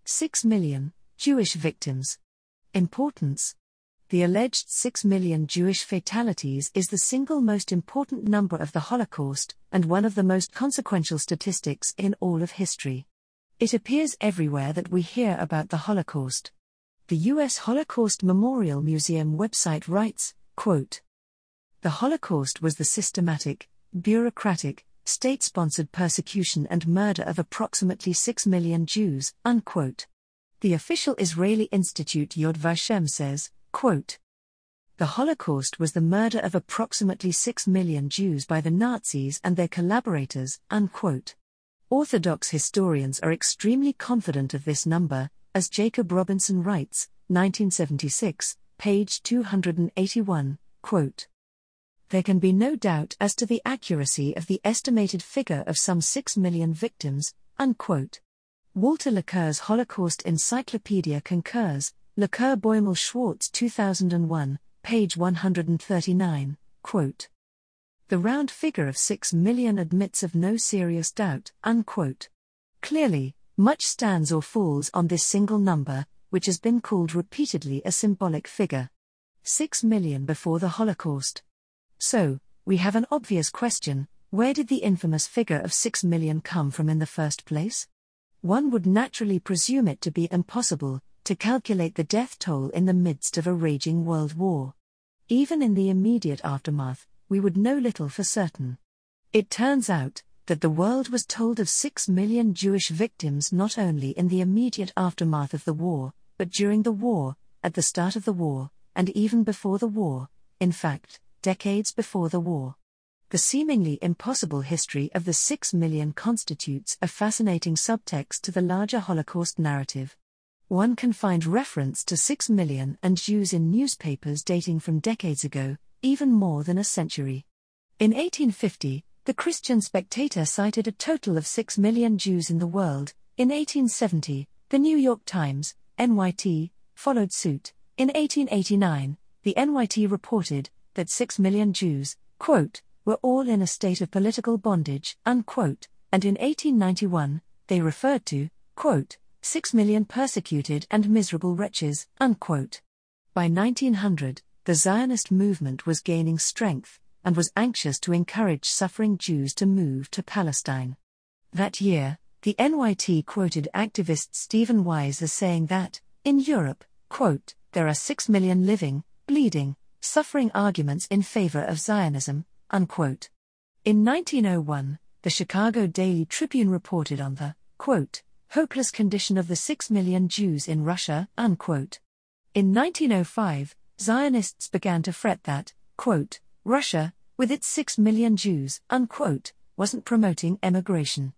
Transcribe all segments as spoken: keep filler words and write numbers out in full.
six million Jewish victims. Importance. The alleged six million Jewish fatalities is the single most important number of the Holocaust, and one of the most consequential statistics in all of history. It appears everywhere that we hear about the Holocaust. The U S Holocaust Memorial Museum website writes, quote, "The Holocaust was the systematic, bureaucratic, state-sponsored persecution and murder of approximately six million Jews," unquote. The official Israeli Institute Yad Vashem says, quote, "The Holocaust was the murder of approximately six million Jews by the Nazis and their collaborators," unquote. Orthodox historians are extremely confident of this number, as Jacob Robinson writes, nineteen seventy-six, page two hundred eighty-one, quote, "There can be no doubt as to the accuracy of the estimated figure of some six million victims," unquote. Walter Laqueur's Holocaust Encyclopedia concurs, Laqueur Boimel Schwartz two thousand one, page one hundred thirty-nine, quote, "The round figure of six million admits of no serious doubt," unquote. Clearly, much stands or falls on this single number, which has been called repeatedly a symbolic figure. Six million before the Holocaust. So, we have an obvious question: where did the infamous figure of six million come from in the first place? One would naturally presume it to be impossible to calculate the death toll in the midst of a raging world war. Even in the immediate aftermath, we would know little for certain. It turns out that the world was told of six million Jewish victims not only in the immediate aftermath of the war, but during the war, at the start of the war, and even before the war, in fact, decades before the war. The seemingly impossible history of the six million constitutes a fascinating subtext to the larger Holocaust narrative. One can find reference to six million and Jews in newspapers dating from decades ago, even more than a century. In eighteen fifty, the Christian Spectator cited a total of six million Jews in the world. In eighteen seventy, the New York Times, N Y T, followed suit. In eighteen eighty-nine, the N Y T reported that six million Jews, quote, were all in a state of political bondage, unquote, and in eighteen ninety-one, they referred to, quote, six million persecuted and miserable wretches, unquote. By nineteen hundred, the Zionist movement was gaining strength, and was anxious to encourage suffering Jews to move to Palestine. That year, the N Y T quoted activist Stephen Wise as saying that, in Europe, quote, there are six million living, bleeding, suffering arguments in favor of Zionism, unquote. In nineteen oh one, the Chicago Daily Tribune reported on the, quote, hopeless condition of the six million Jews in Russia, unquote. In nineteen oh five, Zionists began to fret that, quote, Russia, with its six million Jews, unquote, wasn't promoting emigration.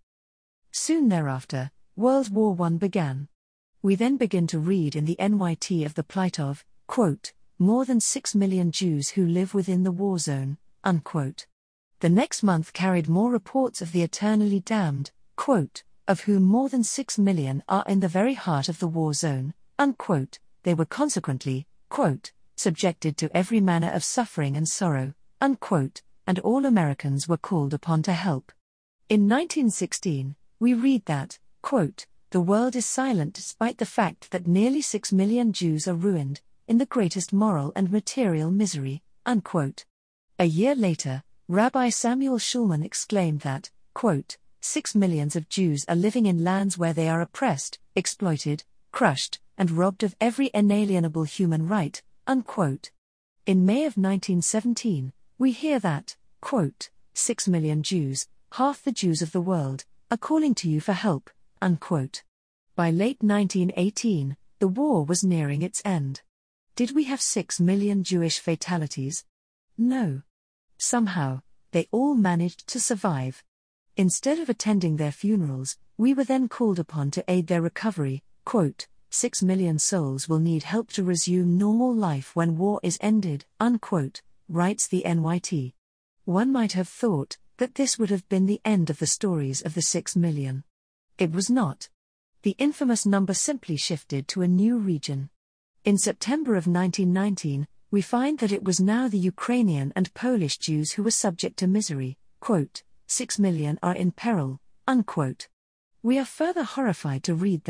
Soon thereafter, World War One began. We then begin to read in the N Y T of the plight of, quote, more than six million Jews who live within the war zone, unquote. The next month carried more reports of the eternally damned, quote, of whom more than six million are in the very heart of the war zone, unquote. They were consequently, quote, subjected to every manner of suffering and sorrow, unquote, and all Americans were called upon to help. In nineteen sixteen, we read that, quote, the world is silent despite the fact that nearly six million Jews are ruined, in the greatest moral and material misery, unquote. A year later, Rabbi Samuel Schulman exclaimed that, quote, six millions of Jews are living in lands where they are oppressed, exploited, crushed, and robbed of every inalienable human right, unquote. In May of nineteen seventeen, we hear that, quote, six million Jews, half the Jews of the world, are calling to you for help, unquote. By late nineteen eighteen, the war was nearing its end. Did we have six million Jewish fatalities? No. Somehow, they all managed to survive. Instead of attending their funerals, we were then called upon to aid their recovery, quote, six million souls will need help to resume normal life when war is ended, unquote, writes the N Y T. One might have thought that this would have been the end of the stories of the six million. It was not. The infamous number simply shifted to a new region. In September of nineteen nineteen, we find that it was now the Ukrainian and Polish Jews who were subject to misery, quote, six million are in peril, unquote. We are further horrified to read that,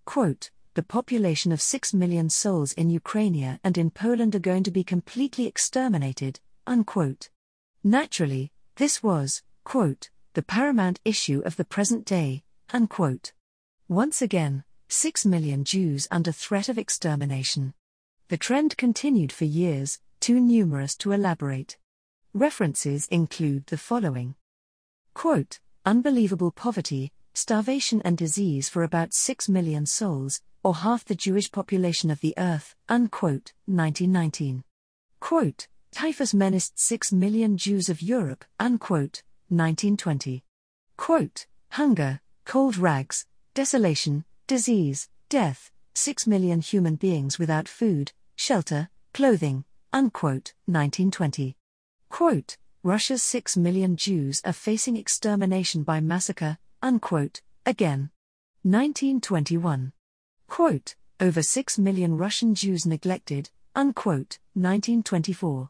quote, "The population of six million souls in Ukraine and in Poland are going to be completely exterminated," unquote. Naturally, this was, quote, "the paramount issue of the present day," unquote. Once again, six million Jews under threat of extermination. The trend continued for years, too numerous to elaborate. References include the following. Quote, "Unbelievable poverty, starvation and disease for about six million souls, or half the Jewish population of the earth," unquote, nineteen nineteen. Quote, "Typhus menaced six million Jews of Europe," unquote, nineteen twenty. Quote, "Hunger, cold rags, desolation, disease, death, six million human beings without food, shelter, clothing," unquote, nineteen twenty. Quote, "Russia's six million Jews are facing extermination by massacre," unquote, again, nineteen twenty-one. Quote, "Over six million Russian Jews neglected," unquote, nineteen twenty-four.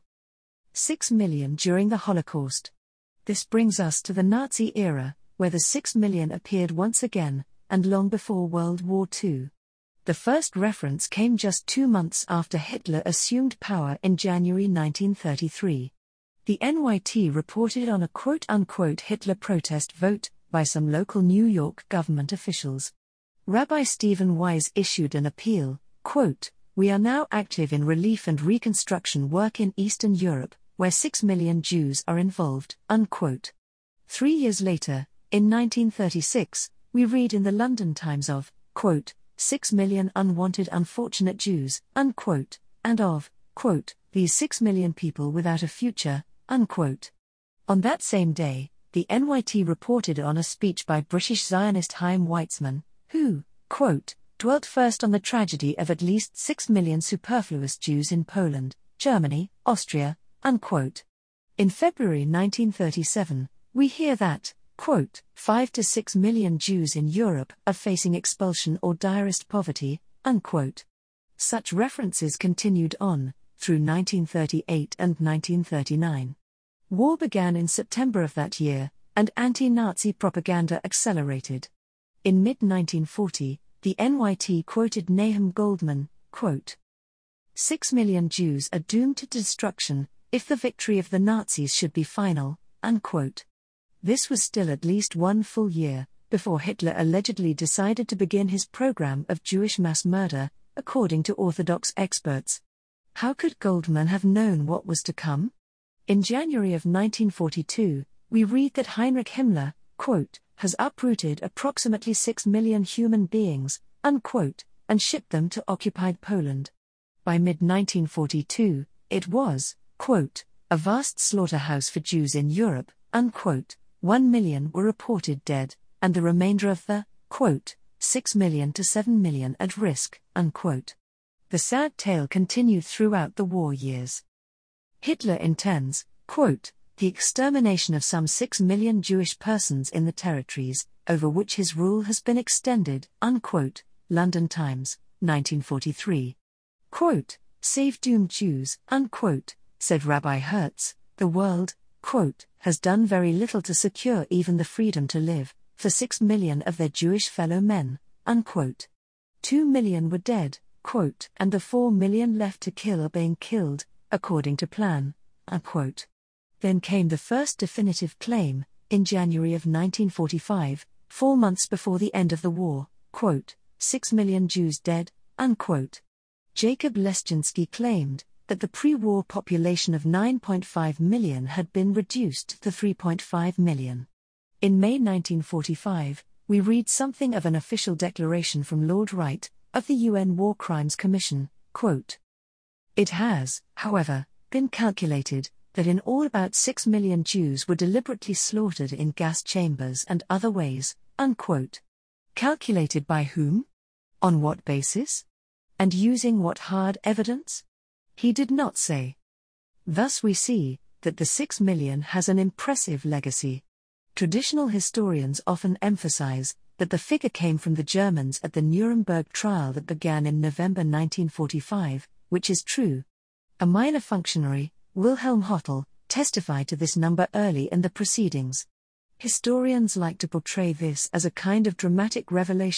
Six million during the Holocaust. This brings us to the Nazi era, where the six million appeared once again, and long before World War Two. The first reference came just two months after Hitler assumed power in January nineteen thirty-three. The N Y T reported on a quote-unquote Hitler protest vote by some local New York government officials. Rabbi Stephen Wise issued an appeal, quote, "We are now active in relief and reconstruction work in Eastern Europe, where six million Jews are involved," unquote. Three years later, in nineteen thirty-six, we read in the London Times of, quote, six million unwanted unfortunate Jews," unquote, and of, quote, "these six million people without a future," unquote. On that same day, the N Y T reported on a speech by British Zionist Chaim Weizmann, who, quote, "dwelt first on the tragedy of at least six million superfluous Jews in Poland, Germany, Austria," unquote. In February nineteen thirty-seven, we hear that, quote, five to six million Jews in Europe are facing expulsion or direst poverty," unquote. Such references continued on, through nineteen thirty-eight and nineteen thirty-nine. War began in September of that year, and anti-Nazi propaganda accelerated. In mid nineteen forty, the N Y T quoted Nahum Goldman, quote, Six million Jews are doomed to destruction, if the victory of the Nazis should be final," unquote. This was still at least one full year, before Hitler allegedly decided to begin his program of Jewish mass murder, according to Orthodox experts. How could Goldman have known what was to come? In January of nineteen forty-two, we read that Heinrich Himmler, quote, "has uprooted approximately six million human beings," unquote, and shipped them to occupied Poland. By mid nineteen forty-two, it was, quote, "a vast slaughterhouse for Jews in Europe," unquote. One million were reported dead, and the remainder of the, quote, six million to seven million at risk, unquote. The sad tale continued throughout the war years. Hitler intends, quote, "the extermination of some six million Jewish persons in the territories, over which his rule has been extended," unquote. London Times, nineteen forty-three. Quote, "Save doomed Jews," unquote, said Rabbi Hertz, "the world, quote, has done very little to secure even the freedom to live, for six million of their Jewish fellow men," unquote. Two million were dead, quote, and the four million left to kill are being killed, according to plan, unquote. Then came the first definitive claim, in January of nineteen forty-five, four months before the end of the war, quote, six million Jews dead, unquote. Jacob Leschinsky claimed that the pre-war population of nine point five million had been reduced to three point five million. In May nineteen forty-five, we read something of an official declaration from Lord Wright, of the U N War Crimes Commission, quote, "It has, however, been calculated that in all about six million Jews were deliberately slaughtered in gas chambers and other ways," unquote. Calculated by whom? On what basis? And using what hard evidence? He did not say. Thus we see that the six million has an impressive legacy. Traditional historians often emphasize that the figure came from the Germans at the Nuremberg trial that began in November nineteen forty-five, which is true. A minor functionary, Wilhelm Hottel, testified to this number early in the proceedings. Historians like to portray this as a kind of dramatic revelation,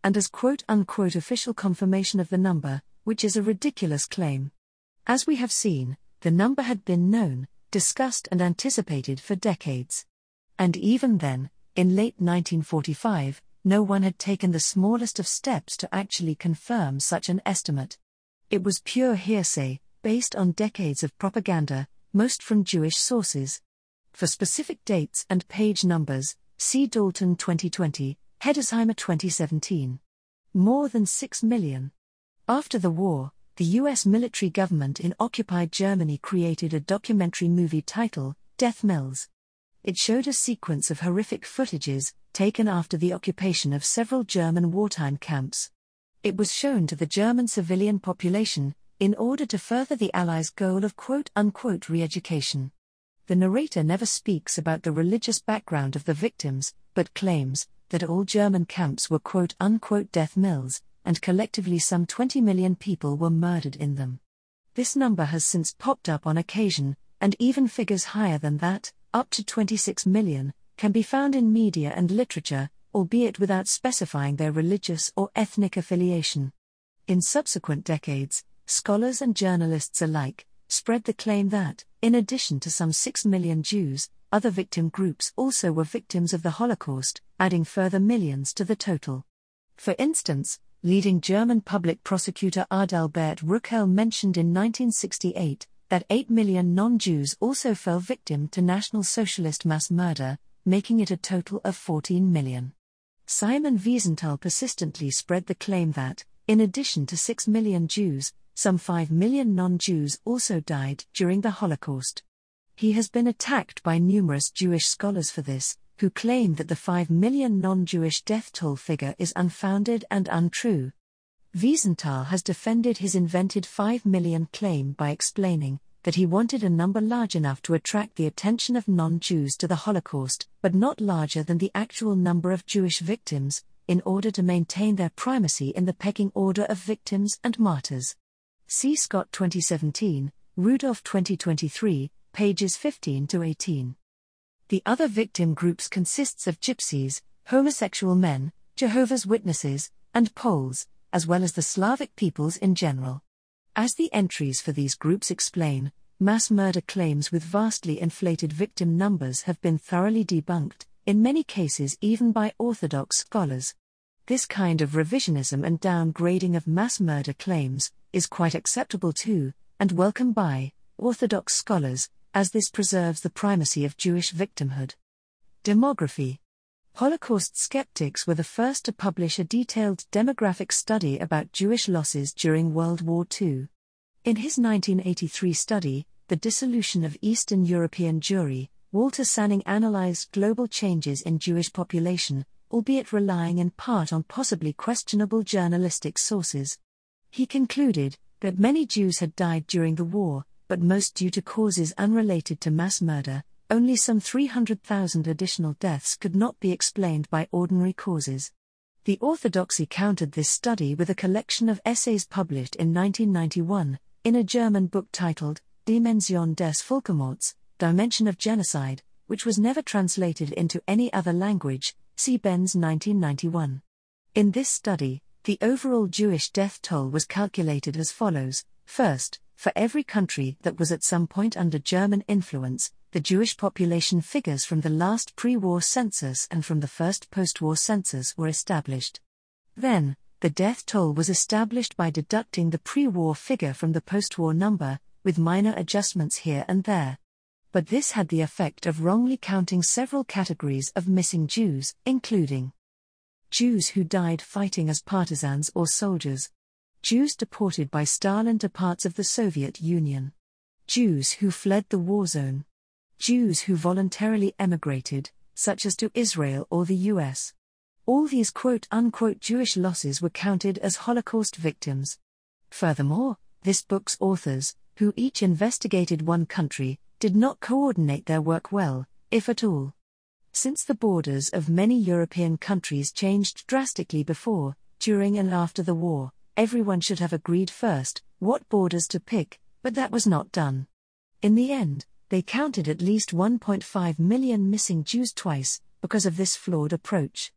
and as quote-unquote official confirmation of the number, which is a ridiculous claim. As we have seen, the number had been known, discussed and anticipated for decades. And even then, in late nineteen forty-five, no one had taken the smallest of steps to actually confirm such an estimate. It was pure hearsay, based on decades of propaganda, most from Jewish sources. For specific dates and page numbers, see Dalton twenty twenty, Hedesheimer twenty seventeen. More than six million. After the war, the U S military government in occupied Germany created a documentary movie titled Death Mills. It showed a sequence of horrific footages, taken after the occupation of several German wartime camps. It was shown to the German civilian population, in order to further the Allies' goal of quote-unquote re-education. The narrator never speaks about the religious background of the victims, but claims that all German camps were quote-unquote death mills, and collectively some twenty million people were murdered in them. This number has since popped up on occasion, and even figures higher than that, up to twenty-six million, can be found in media and literature, albeit without specifying their religious or ethnic affiliation. In subsequent decades, scholars and journalists alike spread the claim that, in addition to some six million Jews, other victim groups also were victims of the Holocaust, adding further millions to the total. For instance, leading German public prosecutor Adalbert Rückel mentioned in nineteen sixty-eight that eight million non-Jews also fell victim to National Socialist mass murder, making it a total of fourteen million. Simon Wiesenthal persistently spread the claim that, in addition to six million Jews, some five million non-Jews also died during the Holocaust. He has been attacked by numerous Jewish scholars for this, who claim that the five million non-Jewish death toll figure is unfounded and untrue. Wiesenthal has defended his invented five million claim by explaining that he wanted a number large enough to attract the attention of non-Jews to the Holocaust, but not larger than the actual number of Jewish victims, in order to maintain their primacy in the pecking order of victims and martyrs. See Scott twenty seventeen, Rudolph twenty twenty-three, pages fifteen to eighteen. The other victim groups consists of gypsies, homosexual men, Jehovah's Witnesses, and Poles, as well as the Slavic peoples in general. As the entries for these groups explain, mass murder claims with vastly inflated victim numbers have been thoroughly debunked, in many cases even by Orthodox scholars. This kind of revisionism and downgrading of mass murder claims is quite acceptable too, and welcome by Orthodox scholars, as this preserves the primacy of Jewish victimhood. Demography. Holocaust skeptics were the first to publish a detailed demographic study about Jewish losses during World War Two. In his nineteen eighty-three study, The Dissolution of Eastern European Jewry, Walter Sanning analyzed global changes in Jewish population, albeit relying in part on possibly questionable journalistic sources. He concluded that many Jews had died during the war, but most due to causes unrelated to mass murder. Only some three hundred thousand additional deaths could not be explained by ordinary causes. The Orthodoxy countered this study with a collection of essays published in nineteen ninety-one, in a German book titled Dimension des Völkermords, Dimension of Genocide, which was never translated into any other language, see Benz nineteen ninety-one. In this study, the overall Jewish death toll was calculated as follows. First, for every country that was at some point under German influence, the Jewish population figures from the last pre-war census and from the first post-war census were established. Then, the death toll was established by deducting the pre-war figure from the post-war number, with minor adjustments here and there. But this had the effect of wrongly counting several categories of missing Jews, including Jews who died fighting as partisans or soldiers, Jews deported by Stalin to parts of the Soviet Union, Jews who fled the war zone, Jews who voluntarily emigrated, such as to Israel or the U S. All these quote-unquote Jewish losses were counted as Holocaust victims. Furthermore, this book's authors, who each investigated one country, did not coordinate their work well, if at all. Since the borders of many European countries changed drastically before, during and after the war, everyone should have agreed first what borders to pick, but that was not done. In the end, they counted at least one point five million missing Jews twice, because of this flawed approach.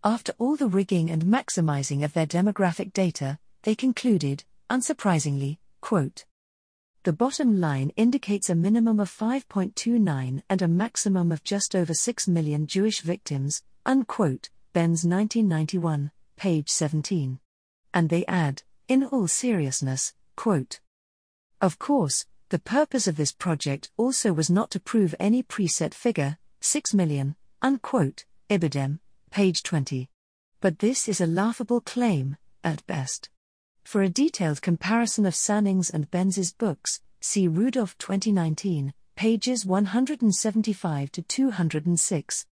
After all the rigging and maximizing of their demographic data, they concluded, unsurprisingly, quote, "The bottom line indicates a minimum of five point two nine and a maximum of just over six million Jewish victims," unquote, Benz nineteen ninety-one, page seventeen. And they add, in all seriousness, quote, "Of course, the purpose of this project also was not to prove any preset figure, six million, unquote, Ibidem, page twenty. But this is a laughable claim, at best. For a detailed comparison of Sanning's and Benz's books, see Rudolph twenty nineteen, pages one hundred seventy-five to two hundred six.